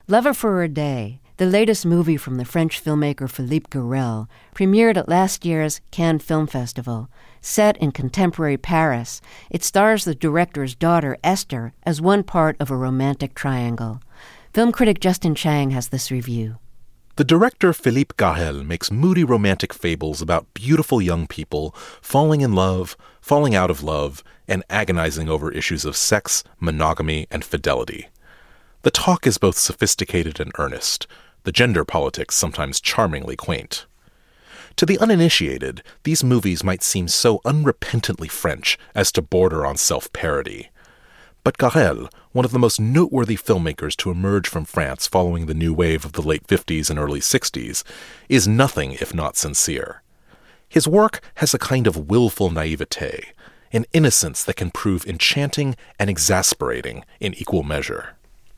Lover for a Day, the latest movie from the French filmmaker Philippe Garrel, premiered at last year's Cannes Film Festival. Set in contemporary Paris, it stars the director's daughter, Esther, as one part of a romantic triangle. Film critic Justin Chang has this review. The director Philippe Garrel makes moody romantic fables about beautiful young people falling in love, falling out of love, and agonizing over issues of sex, monogamy, and fidelity. The talk is both sophisticated and earnest, the gender politics sometimes charmingly quaint. To the uninitiated, these movies might seem so unrepentantly French as to border on self-parody. But Garrel, one of the most noteworthy filmmakers to emerge from France following the new wave of the late 50s and early 60s, is nothing if not sincere. His work has a kind of willful naivete, an innocence that can prove enchanting and exasperating in equal measure.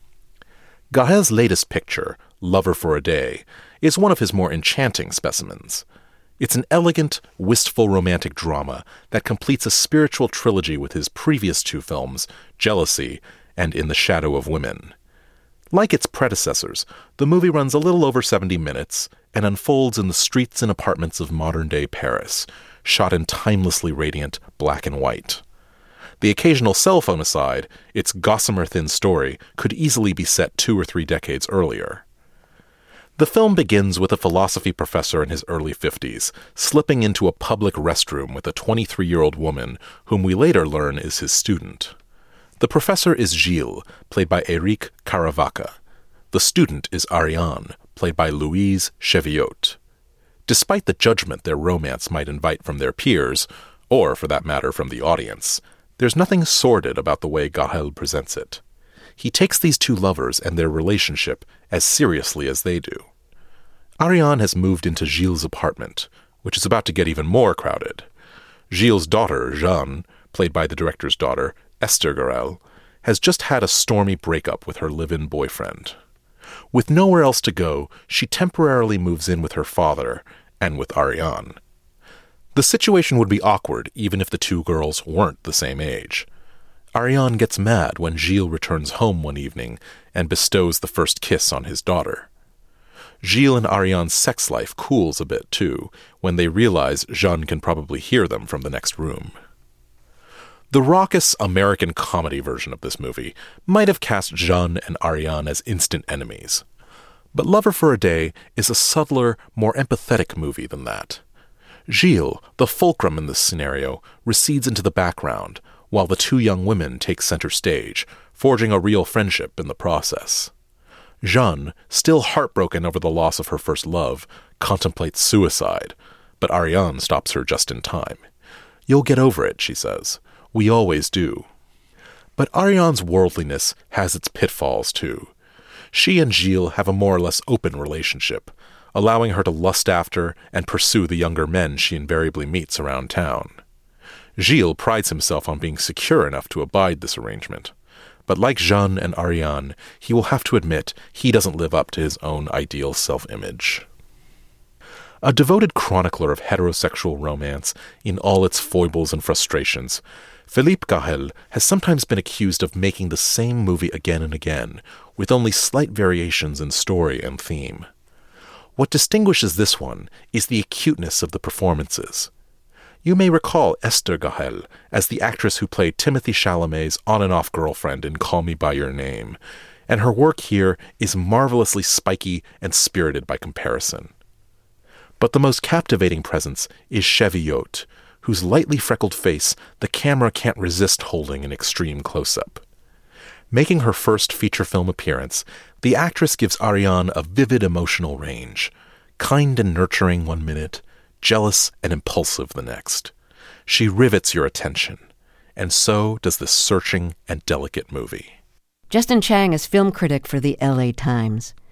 Garrel's latest picture, Lover for a Day, is one of his more enchanting specimens. It's an elegant, wistful romantic drama that completes a spiritual trilogy with his previous two films, Jealousy and In the Shadow of Women. Like its predecessors, the movie runs a little over 70 minutes and unfolds in the streets and apartments of modern-day Paris, shot in timelessly radiant black and white. The occasional cell phone aside, its gossamer-thin story could easily be set 2 or 3 decades earlier. The film begins with a philosophy professor in his early 50s, slipping into a public restroom with a 23-year-old woman whom we later learn is his student. The professor is Gilles, played by Éric Caravaca. The student is Ariane, played by Louise Cheviot. Despite the judgment their romance might invite from their peers, or for that matter from the audience, there's nothing sordid about the way Garrel presents it. He takes these two lovers and their relationship as seriously as they do. Ariane has moved into Gilles' apartment, which is about to get even more crowded. Gilles' daughter, Jeanne, played by the director's daughter, Esther Garrel, has just had a stormy breakup with her live-in boyfriend. With nowhere else to go, she temporarily moves in with her father and with Ariane. The situation would be awkward even if the two girls weren't the same age. Ariane gets mad when Gilles returns home one evening and bestows the first kiss on his daughter. Gilles and Ariane's sex life cools a bit, too, when they realize Jeanne can probably hear them from the next room. The raucous American comedy version of this movie might have cast Jeanne and Ariane as instant enemies. But Lover for a Day is a subtler, more empathetic movie than that. Gilles, the fulcrum in this scenario, recedes into the background, while the two young women take center stage, forging a real friendship in the process. Jeanne, still heartbroken over the loss of her first love, contemplates suicide, but Ariane stops her just in time. "You'll get over it," she says. "We always do." But Ariane's worldliness has its pitfalls, too. She and Gilles have a more or less open relationship, allowing her to lust after and pursue the younger men she invariably meets around town. Gilles prides himself on being secure enough to abide this arrangement, but like Jeanne and Ariane, he will have to admit he doesn't live up to his own ideal self-image. A devoted chronicler of heterosexual romance in all its foibles and frustrations, Philippe Garrel has sometimes been accused of making the same movie again and again, with only slight variations in story and theme. What distinguishes this one is the acuteness of the performances. You may recall Esther Garrel as the actress who played Timothée Chalamet's on-and-off girlfriend in Call Me By Your Name, and her work here is marvelously spiky and spirited by comparison. But the most captivating presence is Cheviot, whose lightly freckled face the camera can't resist holding in extreme close-up. Making her first feature film appearance, the actress gives Ariane a vivid emotional range, kind and nurturing one minute, jealous and impulsive the next. She rivets your attention, and so does this searching and delicate movie. Justin Chang is film critic for the LA Times.